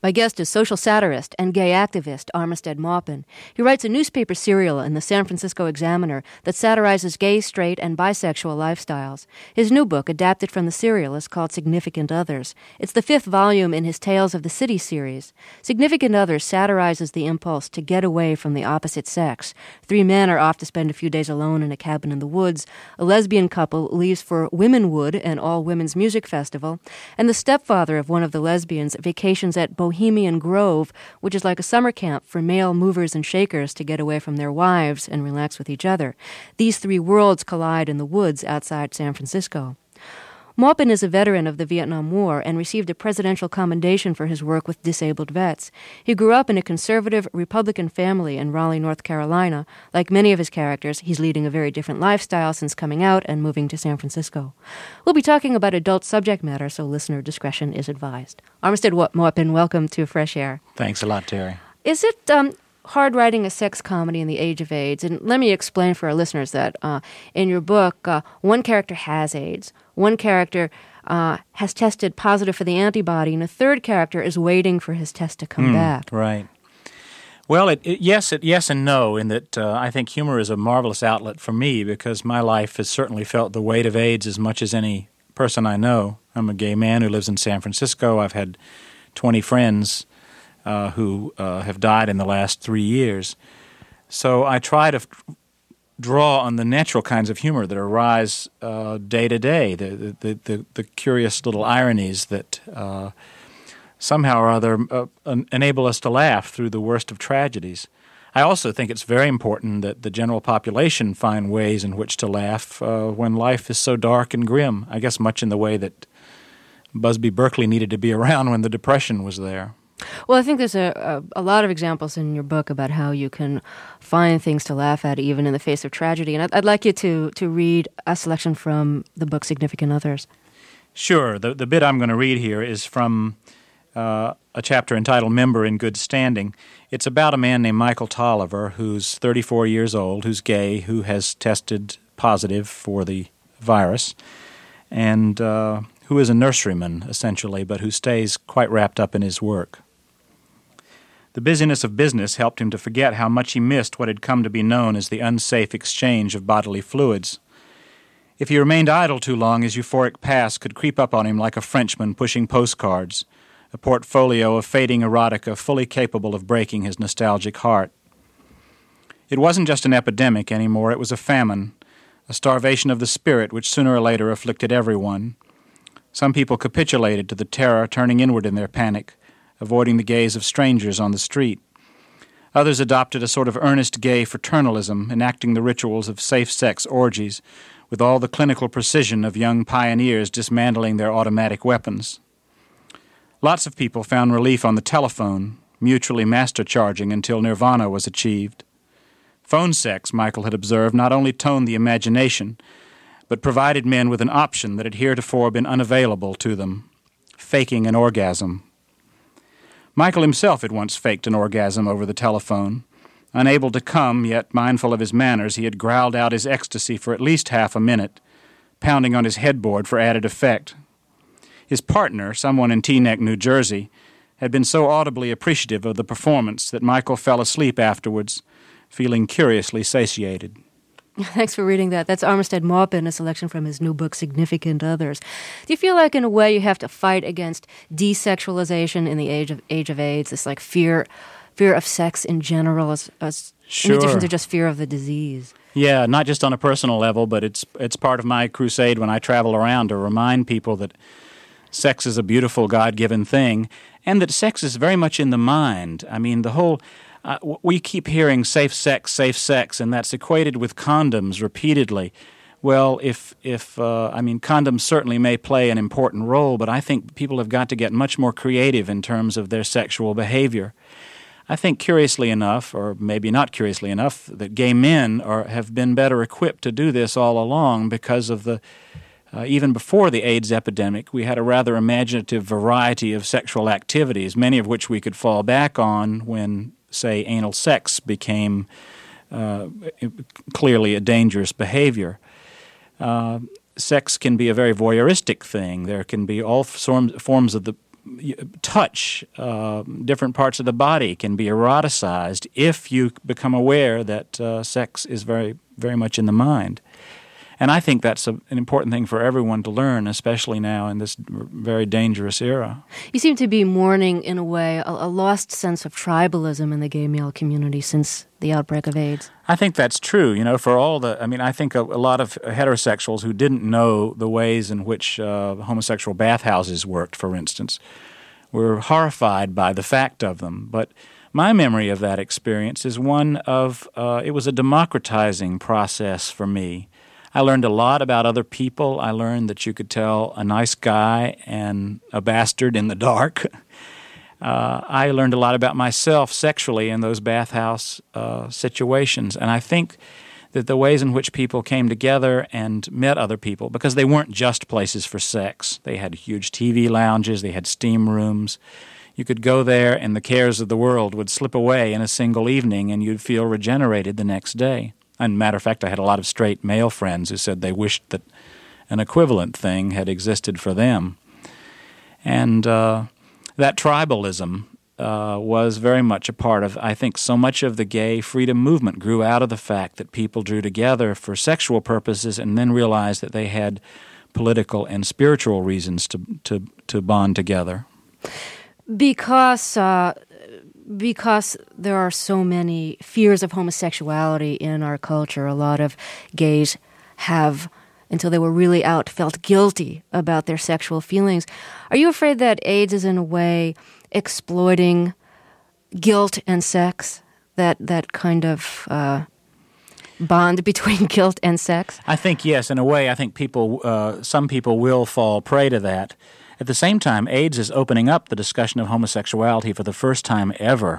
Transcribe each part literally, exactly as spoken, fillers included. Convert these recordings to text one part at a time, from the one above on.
My guest is social satirist and gay activist Armistead Maupin. He writes a newspaper serial in the San Francisco Examiner that satirizes gay, straight, and bisexual lifestyles. His new book, adapted from the serial, is called Significant Others. It's the fifth volume in his Tales of the City series. Significant Others satirizes the impulse to get away from the opposite sex. Three men are off to spend a few days alone in a cabin in the woods. A lesbian couple leaves for Womenwood, an all-women's music festival. And the stepfather of one of the lesbians vacations at Bohemian Grove, which is like a summer camp for male movers and shakers to get away from their wives and relax with each other. These three worlds collide in the woods outside San Francisco. Maupin is a veteran of the Vietnam War and received a presidential commendation for his work with disabled vets. He grew up in a conservative Republican family in Raleigh, North Carolina. Like many of his characters, he's leading a very different lifestyle since coming out and moving to San Francisco. We'll be talking about adult subject matter, so listener discretion is advised. Armistead Maupin, welcome to Fresh Air. Thanks a lot, Terry. Is it um, hard writing a sex comedy in the age of AIDS? And let me explain for our listeners that uh, in your book, uh, one character has AIDS, one character uh, has tested positive for the antibody, and a third character is waiting for his test to come mm, back. Right. Well, it, it, yes, it, yes and no, in that uh, I think humor is a marvelous outlet for me because my life has certainly felt the weight of AIDS as much as any person I know. I'm a gay man who lives in San Francisco. I've had twenty friends uh, who uh, have died in the last three years. So I try to f- draw on the natural kinds of humor that arise uh, day to day, the, the, the, the curious little ironies that uh, somehow or other uh, enable us to laugh through the worst of tragedies. I also think it's very important that the general population find ways in which to laugh uh, when life is so dark and grim, I guess much in the way that Busby Berkeley needed to be around when the Depression was there. Well, I think there's a, a, a lot of examples in your book about how you can find things to laugh at even in the face of tragedy. And I'd, I'd like you to, to read a selection from the book Significant Others. Sure. The, the bit I'm going to read here is from uh, a chapter entitled Member in Good Standing. It's about a man named Michael Tolliver who's thirty-four years old, who's gay, who has tested positive for the virus, and uh, who is a nurseryman, essentially, but who stays quite wrapped up in his work. The busyness of business helped him to forget how much he missed what had come to be known as the unsafe exchange of bodily fluids. If he remained idle too long, his euphoric past could creep up on him like a Frenchman pushing postcards, a portfolio of fading erotica fully capable of breaking his nostalgic heart. It wasn't just an epidemic anymore, it was a famine, a starvation of the spirit which sooner or later afflicted everyone. Some people capitulated to the terror, turning inward in their panic, avoiding the gaze of strangers on the street. Others adopted a sort of earnest gay fraternalism, enacting the rituals of safe-sex orgies, with all the clinical precision of young pioneers dismantling their automatic weapons. Lots of people found relief on the telephone, mutually master-charging until nirvana was achieved. Phone sex, Michael had observed, not only toned the imagination, but provided men with an option that had heretofore been unavailable to them, faking an orgasm. Michael himself had once faked an orgasm over the telephone. Unable to come, yet mindful of his manners, he had growled out his ecstasy for at least half a minute, pounding on his headboard for added effect. His partner, someone in Teaneck, New Jersey, had been so audibly appreciative of the performance that Michael fell asleep afterwards, feeling curiously satiated. Thanks for reading that. That's Armistead Maupin, a selection from his new book, Significant Others. Do you feel like, in a way, you have to fight against desexualization in the age of age of AIDS, this like fear fear of sex in general, as, as sure. in addition to just fear of the disease? Yeah, not just on a personal level, but it's it's part of my crusade when I travel around to remind people that sex is a beautiful, God-given thing, and that sex is very much in the mind. I mean, the whole... Uh, we keep hearing safe sex, safe sex, and that's equated with condoms repeatedly. Well, if, if uh, I mean, condoms certainly may play an important role, but I think people have got to get much more creative in terms of their sexual behavior. I think curiously enough, or maybe not curiously enough, that gay men are, have been better equipped to do this all along because of the, uh, even before the AIDS epidemic, we had a rather imaginative variety of sexual activities, many of which we could fall back on when, say, anal sex became uh, clearly a dangerous behavior. Uh, sex can be a very voyeuristic thing. There can be all forms forms of the touch, uh, different parts of the body can be eroticized if you become aware that uh, sex is very, very much in the mind. And I think that's a, an important thing for everyone to learn, especially now in this very dangerous era. You seem to be mourning, in a way, a, a lost sense of tribalism in the gay male community since the outbreak of AIDS. I think that's true. You know, for all the, I mean, I think a, a lot of heterosexuals who didn't know the ways in which uh, homosexual bathhouses worked, for instance, were horrified by the fact of them. But my memory of that experience is one of, uh, it was a democratizing process for me. I learned a lot about other people. I learned that you could tell a nice guy and a bastard in the dark. Uh, I learned a lot about myself sexually in those bathhouse uh, situations. And I think that the ways in which people came together and met other people, because they weren't just places for sex. They had huge T V lounges. They had steam rooms. You could go there and the cares of the world would slip away in a single evening and you'd feel regenerated the next day. And matter of fact, I had a lot of straight male friends who said they wished that an equivalent thing had existed for them. And uh, that tribalism uh, was very much a part of, I think, so much of the gay freedom movement grew out of the fact that people drew together for sexual purposes and then realized that they had political and spiritual reasons to to, to bond together. Because... Uh Because there are so many fears of homosexuality in our culture, a lot of gays have, until they were really out, felt guilty about their sexual feelings. Are you afraid that AIDS is in a way exploiting guilt and sex, that that kind of uh, bond between guilt and sex? I think, yes, in a way. I think people, uh, some people will fall prey to that. At the same time, AIDS is opening up the discussion of homosexuality for the first time ever.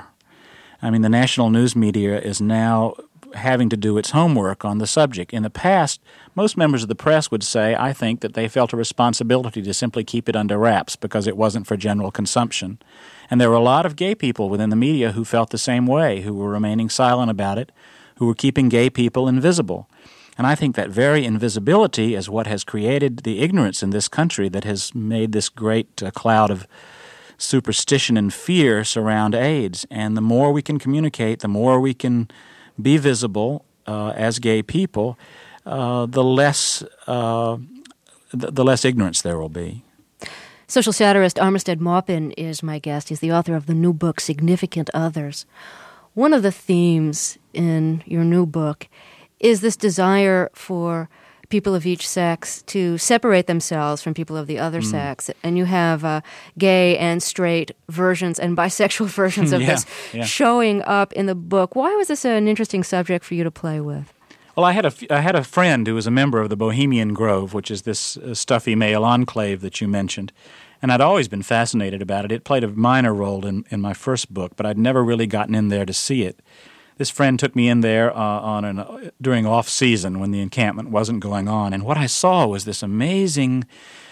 I mean, the national news media is now having to do its homework on the subject. In the past, most members of the press would say, I think, that they felt a responsibility to simply keep it under wraps because it wasn't for general consumption. And there were a lot of gay people within the media who felt the same way, who were remaining silent about it, who were keeping gay people invisible. And I think that very invisibility is what has created the ignorance in this country that has made this great uh, cloud of superstition and fear surround AIDS. And the more we can communicate, the more we can be visible uh, as gay people, uh, the less uh, the, the less ignorance there will be. Social satirist Armistead Maupin is my guest. He's the author of the new book, Significant Others. One of the themes in your new book is this desire for people of each sex to separate themselves from people of the other mm. sex. And you have uh, gay and straight versions and bisexual versions of yeah, this yeah. showing up in the book. Why was this an interesting subject for you to play with? Well, I had a, I had a friend who was a member of the Bohemian Grove, which is this uh, stuffy male enclave that you mentioned. And I'd always been fascinated about it. It played a minor role in, in my first book, but I'd never really gotten in there to see it. This friend took me in there uh, on an, uh, during off-season when the encampment wasn't going on. And what I saw was this amazing,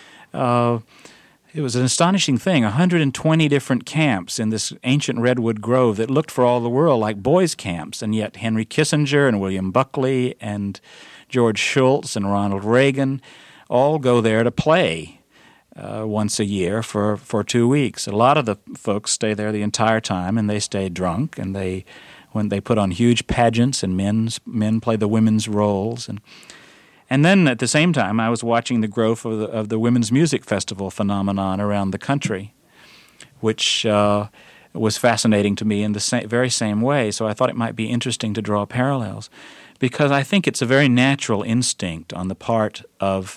uh, it was an astonishing thing, one hundred twenty different camps in this ancient redwood grove that looked for all the world like boys' camps. And yet Henry Kissinger and William Buckley and George Shultz and Ronald Reagan all go there to play uh, once a year for, for two weeks. A lot of the folks stay there the entire time, and they stay drunk, and they... when they put on huge pageants and men's, men play the women's roles. And and then at the same time, I was watching the growth of the, of the Women's Music Festival phenomenon around the country, which uh, was fascinating to me in the sa- very same way. So I thought it might be interesting to draw parallels, because I think it's a very natural instinct on the part of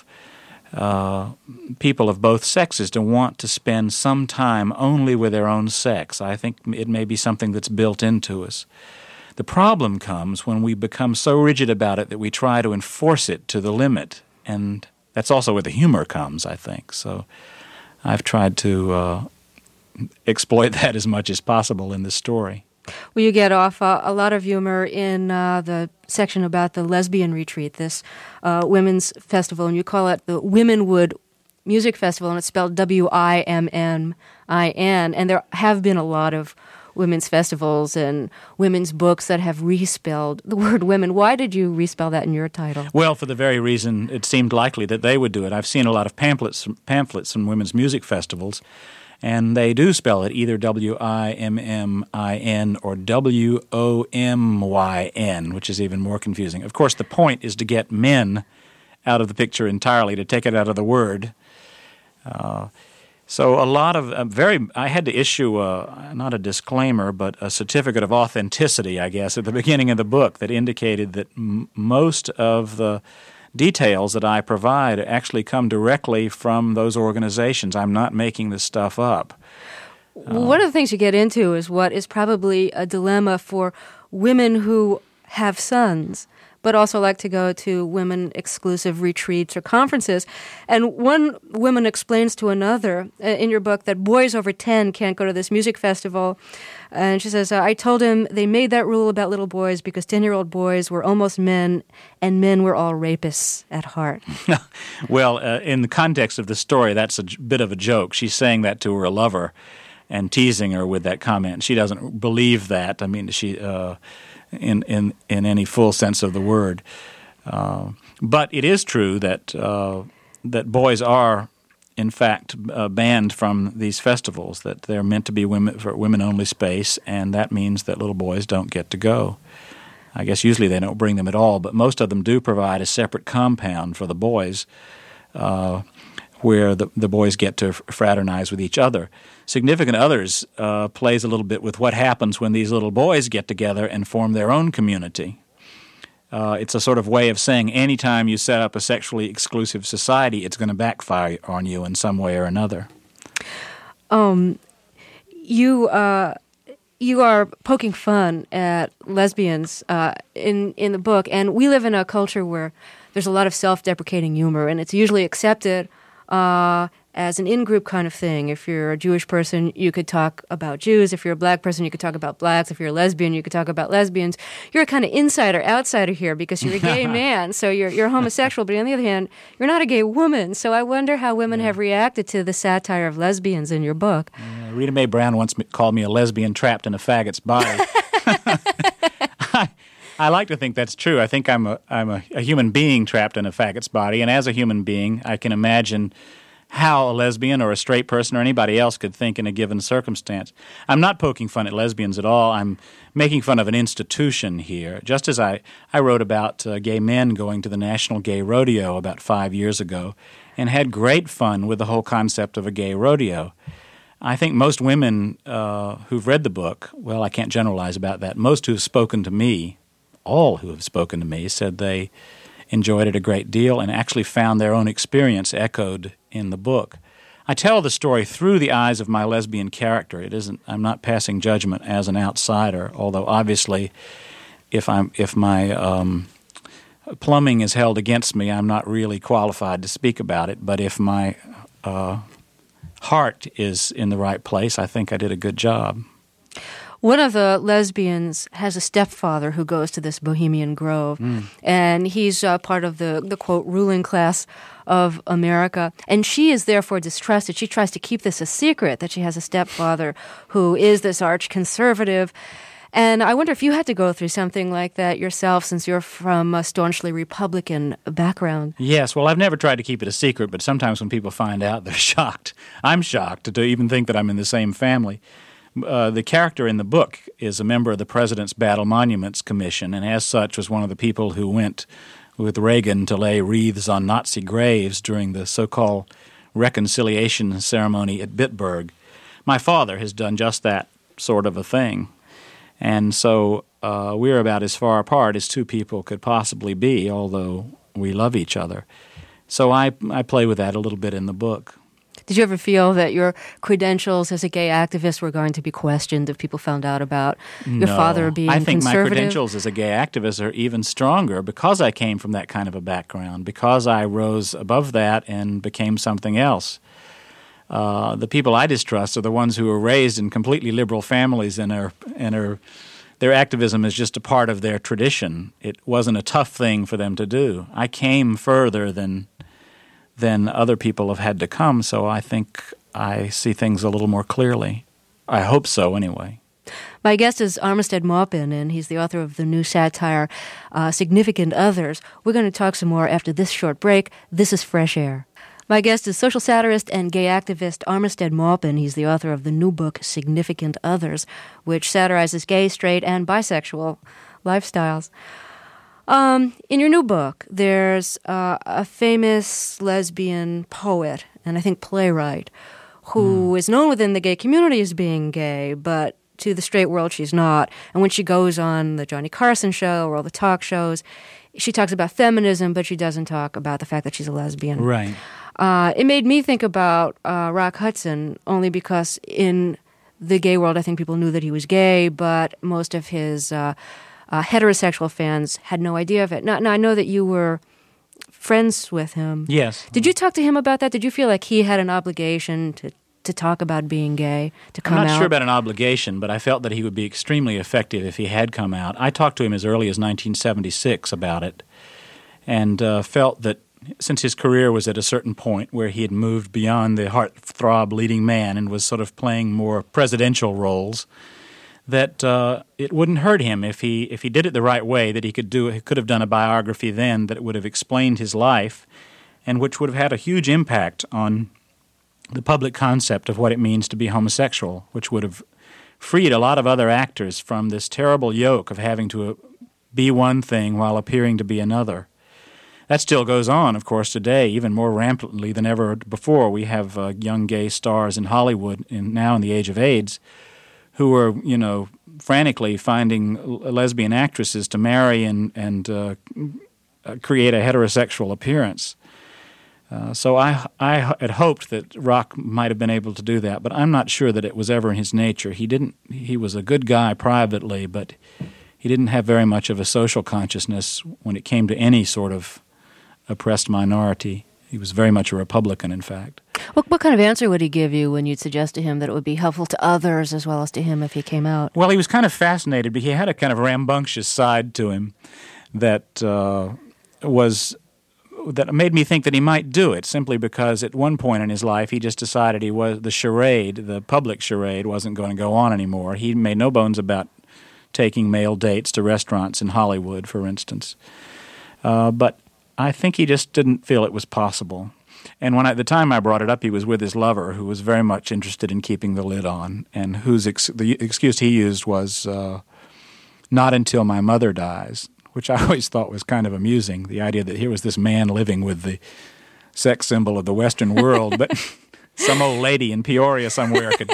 uh, people of both sexes to want to spend some time only with their own sex. I think it may be something that's built into us. The problem comes when we become so rigid about it that we try to enforce it to the limit, and that's also where the humor comes, I think. So I've tried to uh, exploit that as much as possible in this story. Well, you get off uh, a lot of humor in uh, the section about the lesbian retreat, this uh, women's festival, and you call it the Womenwood Music Festival, and it's spelled W I M N I N. And there have been a lot of women's festivals and women's books that have respelled the word women. Why did you respell that in your title? Well, for the very reason it seemed likely that they would do it. I've seen a lot of pamphlets, pamphlets from women's music festivals, And they do spell it either W I M M I N or W O M Y N, which is even more confusing. Of course, the point is to get men out of the picture entirely, to take it out of the word. Uh, so a lot of uh, very – I had to issue a, not a disclaimer, but a certificate of authenticity, I guess, at the beginning of the book that indicated that m- most of the – details that I provide actually come directly from those organizations. I'm not making this stuff up. Uh, One of the things you get into is what is probably a dilemma for women who have sons, but also like to go to women-exclusive retreats or conferences. And one woman explains to another uh, in your book that boys over ten can't go to this music festival. And she says, I told him they made that rule about little boys because ten-year-old boys were almost men, and men were all rapists at heart. Well, uh, in the context of the story, that's a j- bit of a joke. She's saying that to her lover and teasing her with that comment. She doesn't believe that. I mean, she uh, in, in, in any full sense of the word. Uh, but it is true that uh, that boys are in fact, uh, banned from these festivals, that they're meant to be women for women-only space, and that means that little boys don't get to go. I guess usually they don't bring them at all, but most of them do provide a separate compound for the boys uh, where the, the boys get to fraternize with each other. Significant Others uh, plays a little bit with what happens when these little boys get together and form their own community. Uh, it's a sort of way of saying anytime you set up a sexually exclusive society, it's going to backfire on you in some way or another. Um, you uh, you are poking fun at lesbians uh, in in the book, and we live in a culture where there's a lot of self-deprecating humor, and it's usually accepted uh, as an in-group kind of thing. If you're a Jewish person, you could talk about Jews. If you're a black person, you could talk about blacks. If you're a lesbian, you could talk about lesbians. You're a kind of insider, outsider here because you're a gay man, so you're you're homosexual. But on the other hand, you're not a gay woman. So I wonder how women yeah. have reacted to the satire of lesbians in your book. Uh, Rita Mae Brown once called me a lesbian trapped in a faggot's body. I, I like to think that's true. I think I'm a I'm a, a human being trapped in a faggot's body, and as a human being, I can imagine how a lesbian or a straight person or anybody else could think in a given circumstance. I'm not poking fun at lesbians at all. I'm making fun of an institution here. Just as I, I wrote about uh, gay men going to the National Gay Rodeo about five years ago and had great fun with the whole concept of a gay rodeo. I think most women uh, who've read the book, well, I can't generalize about that, most who have spoken to me, all who have spoken to me, said they enjoyed it a great deal and actually found their own experience echoed in the book. I tell the story through the eyes of my lesbian character. It isn't. I'm not passing judgment as an outsider, although obviously if I'm if my um, plumbing is held against me, I'm not really qualified to speak about it. But if my uh, heart is in the right place, I think I did a good job. One of the lesbians has a stepfather who goes to this Bohemian Grove, mm. and he's uh, part of the, the, quote, ruling class of America. And she is therefore distrusted. She tries to keep this a secret, that she has a stepfather who is this arch conservative. And I wonder if you had to go through something like that yourself, since you're from a staunchly Republican background. Yes, well, I've never tried to keep it a secret, but sometimes when people find out, they're shocked. I'm shocked to even think that I'm in the same family. Uh, the character in the book is a member of the President's Battle Monuments Commission, and as such was one of the people who went with Reagan to lay wreaths on Nazi graves during the so-called reconciliation ceremony at Bitburg. My father has done just that sort of a thing, and so uh, we're about as far apart as two people could possibly be, although we love each other. So I, I play with that a little bit in the book. Did you ever feel that your credentials as a gay activist were going to be questioned if people found out about your no, father being conservative? I think my credentials as a gay activist are even stronger because I came from that kind of a background, because I rose above that and became something else. Uh, the people I distrust are the ones who were raised in completely liberal families and are and are their activism is just a part of their tradition. It wasn't a tough thing for them to do. I came further than than other people have had to come, so I think I see things a little more clearly. I hope so, anyway. My guest is Armistead Maupin, and he's the author of the new satire, uh, Significant Others. We're going to talk some more after this short break. This is Fresh Air. My guest is social satirist and gay activist Armistead Maupin. He's the author of the new book, Significant Others, which satirizes gay, straight, and bisexual lifestyles. Um, in your new book, there's uh, a famous lesbian poet, and I think playwright, who mm. is known within the gay community as being gay, but to the straight world she's not. And when she goes on the Johnny Carson show or all the talk shows, she talks about feminism, but she doesn't talk about the fact that she's a lesbian. Right. Uh, it made me think about uh, Rock Hudson, only because in the gay world I think people knew that he was gay, but most of his uh, uh, heterosexual fans had no idea of it. Now, now, I know that you were friends with him. Yes. Did you talk to him about that? Did you feel like he had an obligation to to talk about being gay, to come out? I'm not out? sure about an obligation, but I felt that he would be extremely effective if he had come out. I talked to him as early as nineteen seventy-six about it, and uh, felt that since his career was at a certain point where he had moved beyond the heartthrob leading man and was sort of playing more presidential roles, that uh, it wouldn't hurt him if he if he did it the right way, that he could do he could have done a biography then that would have explained his life and which would have had a huge impact on the public concept of what it means to be homosexual, which would have freed a lot of other actors from this terrible yoke of having to be one thing while appearing to be another. That still goes on, of course, today, even more rampantly than ever before. We have uh, young gay stars in Hollywood, in, now in the age of AIDS, who are, you know, frantically finding lesbian actresses to marry and, and uh, create a heterosexual appearance. Uh, so I, I had hoped that Rock might have been able to do that, but I'm not sure that it was ever in his nature. He didn't. He was a good guy privately, but he didn't have very much of a social consciousness when it came to any sort of oppressed minority. He was very much a Republican, in fact. What, what kind of answer would he give you when you'd suggest to him that it would be helpful to others as well as to him if he came out? Well, he was kind of fascinated, but he had a kind of rambunctious side to him that uh, was... that made me think that he might do it, simply because at one point in his life he just decided he was the charade, the public charade, wasn't going to go on anymore. He made no bones about taking male dates to restaurants in Hollywood, for instance. Uh, but I think he just didn't feel it was possible. And when I, at the time I brought it up, he was with his lover, who was very much interested in keeping the lid on, and whose ex- the excuse he used was, uh, "Not until my mother dies," which I always thought was kind of amusing, the idea that here was this man living with the sex symbol of the Western world, but some old lady in Peoria somewhere could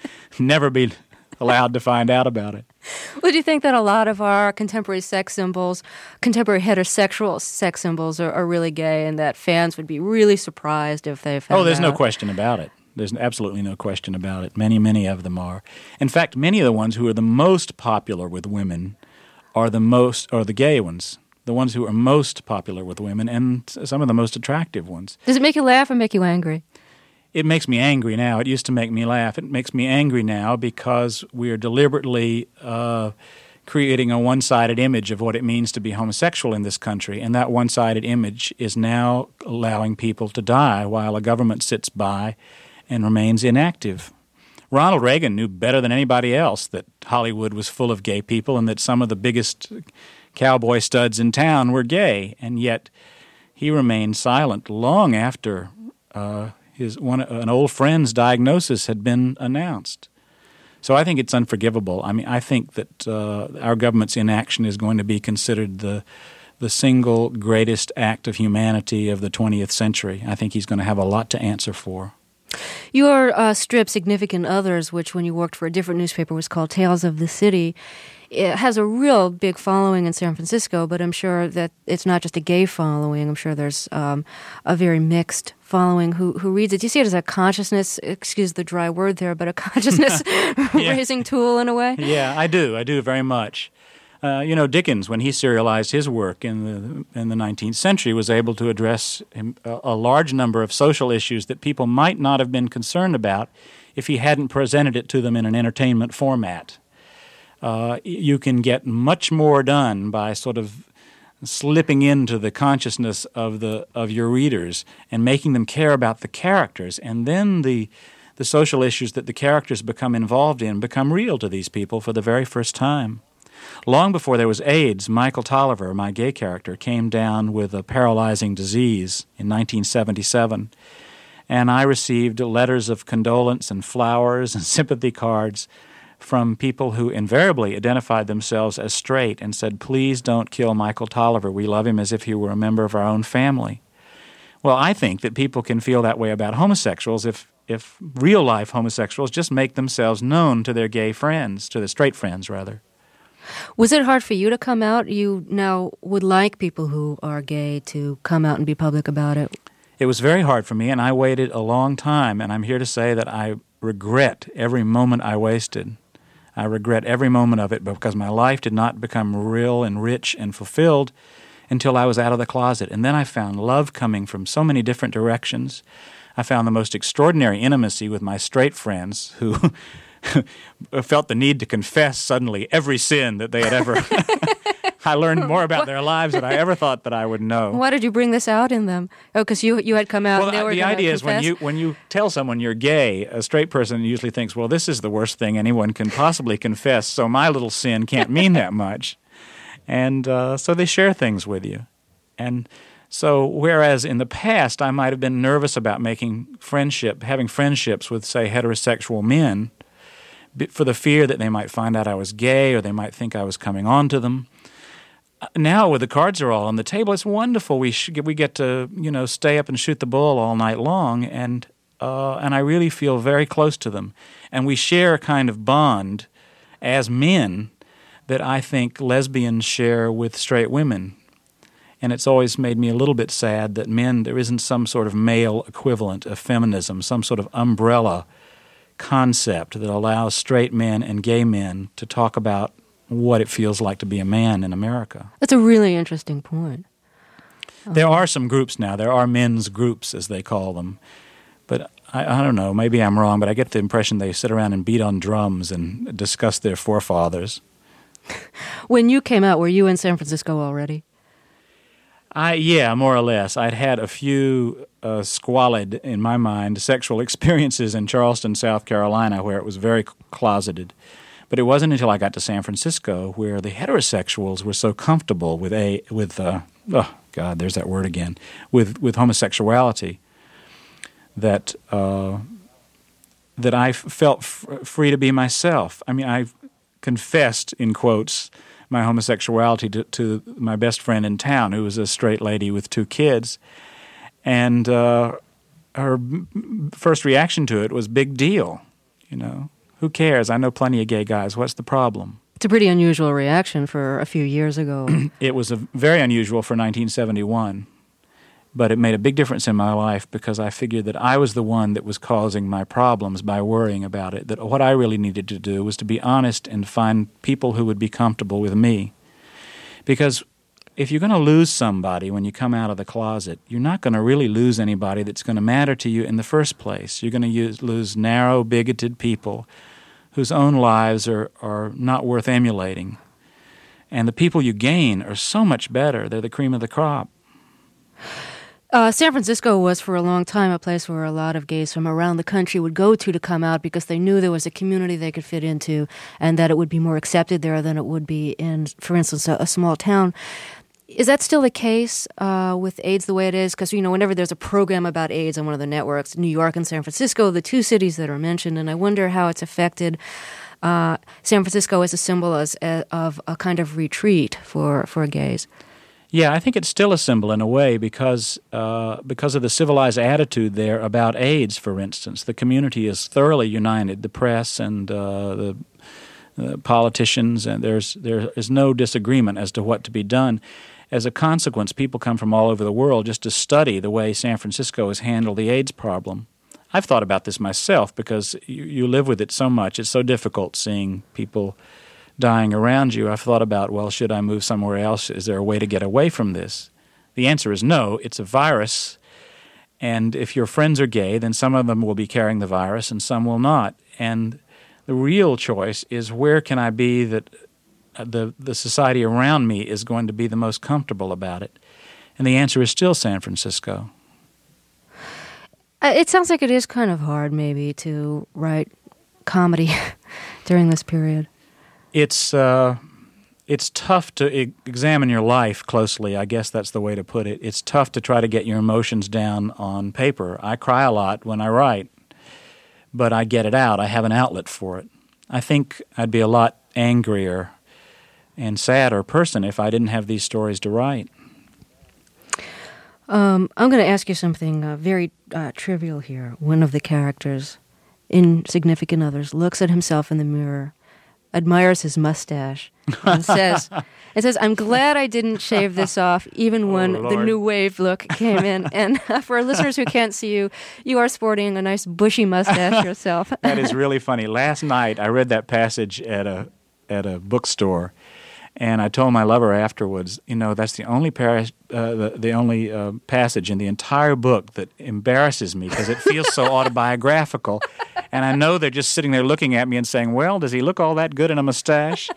never be allowed to find out about it. Well, do you think that a lot of our contemporary sex symbols, contemporary heterosexual sex symbols are, are really gay, and that fans would be really surprised if they found out? Oh, there's no question about it. There's absolutely no question about it. Many, many of them are. In fact, many of the ones who are the most popular with women are the most, or the gay ones, the ones who are most popular with women, and some of the most attractive ones. Does it make you laugh or make you angry? It makes me angry now. It used to make me laugh. It makes me angry now because we are deliberately uh, creating a one-sided image of what it means to be homosexual in this country, and that one-sided image is now allowing people to die while a government sits by and remains inactive. Ronald Reagan knew better than anybody else that Hollywood was full of gay people and that some of the biggest cowboy studs in town were gay, and yet he remained silent long after uh, his one an old friend's diagnosis had been announced. So I think it's unforgivable. I mean, I think that uh, our government's inaction is going to be considered the the single greatest act of humanity of the twentieth century. I think he's going to have a lot to answer for. Your uh, strip, Significant Others, which when you worked for a different newspaper was called Tales of the City, it has a real big following in San Francisco, but I'm sure that it's not just a gay following. I'm sure there's um, a very mixed following who who reads it. Do you see it as a consciousness, excuse the dry word there, but a consciousness-raising tool in a way? Yeah, I do. I do very much. Uh, you know, Dickens, when he serialized his work in the in the nineteenth century, was able to address a, a large number of social issues that people might not have been concerned about if he hadn't presented it to them in an entertainment format. Uh, you can get much more done by sort of slipping into the consciousness of the of your readers and making them care about the characters, and then the the social issues that the characters become involved in become real to these people for the very first time. Long before there was AIDS, Michael Tolliver, my gay character, came down with a paralyzing disease in nineteen seventy-seven, and I received letters of condolence and flowers and sympathy cards from people who invariably identified themselves as straight and said, "Please don't kill Michael Tolliver. We love him as if he were a member of our own family." Well, I think that people can feel that way about homosexuals if, if real-life homosexuals just make themselves known to their gay friends, to their straight friends, rather. Was it hard for you to come out? You now would like people who are gay to come out and be public about it. It was very hard for me, and I waited a long time, and I'm here to say that I regret every moment I wasted. I regret every moment of it because my life did not become real and rich and fulfilled until I was out of the closet. And then I found love coming from so many different directions. I found the most extraordinary intimacy with my straight friends who felt the need to confess suddenly every sin that they had ever... I learned more about their lives than I ever thought that I would know. Why did you bring this out in them? Oh, because you you had come out well, and they were the going to idea is when confess? you when you tell someone you're gay, a straight person usually thinks, well, this is the worst thing anyone can possibly confess, so my little sin can't mean that much. And uh, so they share things with you. And so whereas in the past I might have been nervous about making friendship, having friendships with, say, heterosexual men for the fear that they might find out I was gay or they might think I was coming on to them, now, with the cards are all on the table, it's wonderful. We sh- we get to you know stay up and shoot the bull all night long, and uh, and I really feel very close to them, and we share a kind of bond as men that I think lesbians share with straight women, and it's always made me a little bit sad that men there isn't some sort of male equivalent of feminism, some sort of umbrella concept that allows straight men and gay men to talk about what it feels like to be a man in America. That's a really interesting point. There are some groups now. There are men's groups, as they call them. But I, I don't know. Maybe I'm wrong, but I get the impression they sit around and beat on drums and discuss their forefathers. When you came out, were you in San Francisco already? I yeah, more or less. I'd had a few uh, squalid, in my mind, sexual experiences in Charleston, South Carolina, where it was very closeted. But it wasn't until I got to San Francisco where the heterosexuals were so comfortable with a with uh, oh God, there's that word again, with with homosexuality that uh, that I felt f- free to be myself. I mean, I confessed in quotes my homosexuality to, to my best friend in town, who was a straight lady with two kids, and uh, her first reaction to it was big deal, you know. Who cares? I know plenty of gay guys. What's the problem? It's a pretty unusual reaction for a few years ago. It was a very unusual for nineteen seventy-one, but it made a big difference in my life because I figured that I was the one that was causing my problems by worrying about it, that what I really needed to do was to be honest and find people who would be comfortable with me. Because if you're going to lose somebody when you come out of the closet, you're not going to really lose anybody that's going to matter to you in the first place. You're going to use, lose narrow, bigoted people whose own lives are, are not worth emulating. And the people you gain are so much better. They're the cream of the crop. Uh, San Francisco was for a long time a place where a lot of gays from around the country would go to to come out because they knew there was a community they could fit into and that it would be more accepted there than it would be in, for instance, a, a small town. Is that still the case uh, with AIDS the way it is? Because, you know, whenever there's a program about AIDS on one of the networks, New York and San Francisco, the two cities that are mentioned, and I wonder how it's affected uh, San Francisco as a symbol as, uh, of a kind of retreat for, for gays. Yeah, I think it's still a symbol in a way because uh, because of the civilized attitude there about AIDS, for instance. The community is thoroughly united, the press and uh, the uh, politicians, and there's there is no disagreement as to what to be done. As a consequence, people come from all over the world just to study the way San Francisco has handled the AIDS problem. I've thought about this myself because you, you live with it so much. It's so difficult seeing people dying around you. I've thought about, well, should I move somewhere else? Is there a way to get away from this? The answer is no. It's a virus, and if your friends are gay, then some of them will be carrying the virus and some will not. And the real choice is where can I be that the the society around me is going to be the most comfortable about it? And the answer is still San Francisco. It sounds like it is kind of hard maybe to write comedy during this period. It's uh, it's tough to e- examine your life closely. I guess that's the way to put it. It's tough to try to get your emotions down on paper. I cry a lot when I write, but I get it out. I have an outlet for it. I think I'd be a lot angrier and sadder person if I didn't have these stories to write. Um, I'm going to ask you something uh, very uh, trivial here. One of the characters in Significant Others looks at himself in the mirror, admires his mustache, and says, "It says I'm glad I didn't shave this off, even when oh, the new wave look came in." And uh, for our listeners who can't see you, you are sporting a nice bushy mustache yourself. That is really funny. Last night I read that passage at a at a bookstore. And I told my lover afterwards, you know, that's the only par- uh, the, the only uh, passage in the entire book that embarrasses me because it feels so autobiographical. And I know they're just sitting there looking at me and saying, well, does he look all that good in a mustache?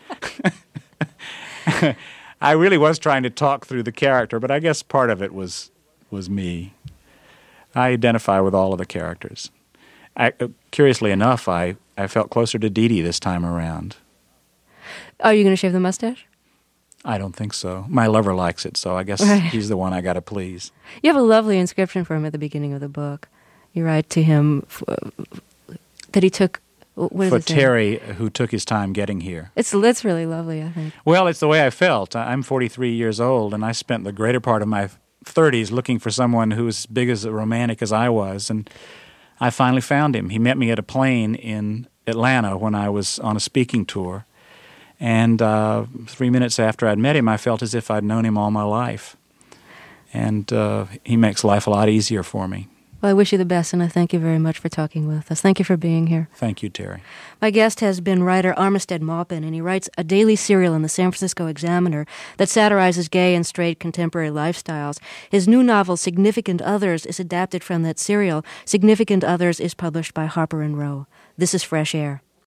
I really was trying to talk through the character, but I guess part of it was was me. I identify with all of the characters. I, uh, curiously enough, I, I felt closer to Dee Dee this time around. Are you going to shave the mustache? I don't think so. My lover likes it, so I guess right. he's the one I got to please. You have a lovely inscription for him at the beginning of the book. You write to him f- that he took... What for it Terry, who took his time getting here. It's it's really lovely, I think. Well, it's the way I felt. I'm forty-three years old, and I spent the greater part of my thirties looking for someone who was as big as a romantic as I was, and I finally found him. He met me at a plane in Atlanta when I was on a speaking tour. And uh, three minutes after I'd met him, I felt as if I'd known him all my life. And uh, he makes life a lot easier for me. Well, I wish you the best, and I thank you very much for talking with us. Thank you for being here. Thank you, Terry. My guest has been writer Armistead Maupin, and he writes a daily serial in the San Francisco Examiner that satirizes gay and straight contemporary lifestyles. His new novel, Significant Others, is adapted from that serial. Significant Others is published by Harper and Row. This is Fresh Air.